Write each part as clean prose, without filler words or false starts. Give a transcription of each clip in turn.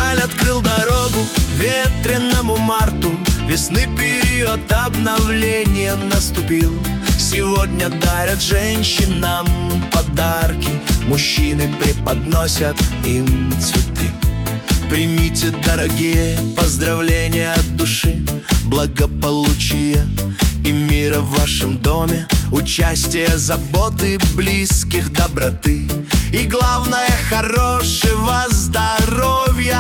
Февраль открыл дорогу ветреному марту. Весны период обновления наступил. Сегодня дарят женщинам подарки, мужчины преподносят им цветы. Примите, дорогие, поздравления от души, благополучия и мира в вашем доме, участия, заботы близких, доброты и, главное, хорошего здоровья.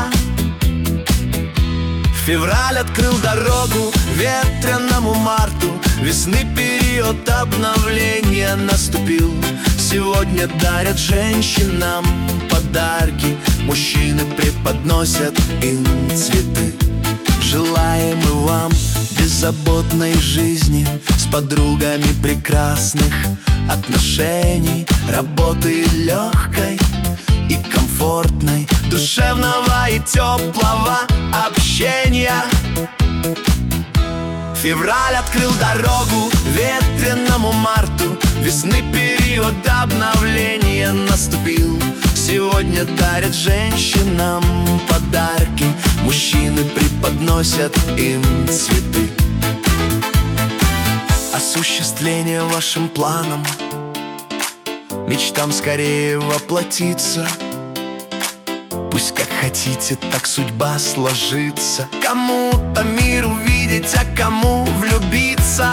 Февраль открыл дорогу ветреному марту. Весны период обновления наступил. Сегодня дарят женщинам подарки, мужчины преподносят им цветы. Желаем мы вам беззаботной жизни, с подругами прекрасных отношений, работы легкой и комфортной, душевного и теплого общения. Февраль открыл дорогу ветреному марту. Весны период обновления наступил. Сегодня дарят женщинам подарки, мужчины преподносят им цветы. Осуществление вашим планам, мечтам скорее воплотиться. Пусть как хотите, так судьба сложится. Кому-то мир увидеть, а кому влюбиться.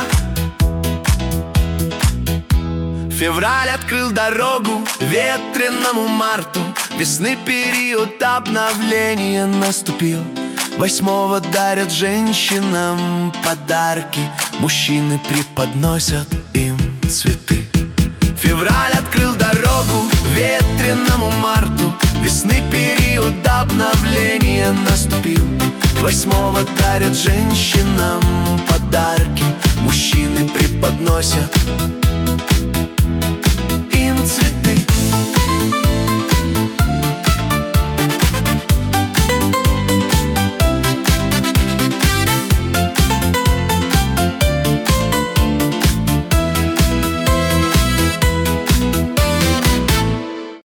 Февраль открыл дорогу ветреному марту. Весны период обновления наступил. 8-го дарят женщинам подарки, мужчины преподносят им цветы. Февраль открыл дорогу ветреному марту. Весны период обновления наступил. 8-го дарят женщинам подарки, мужчины преподносят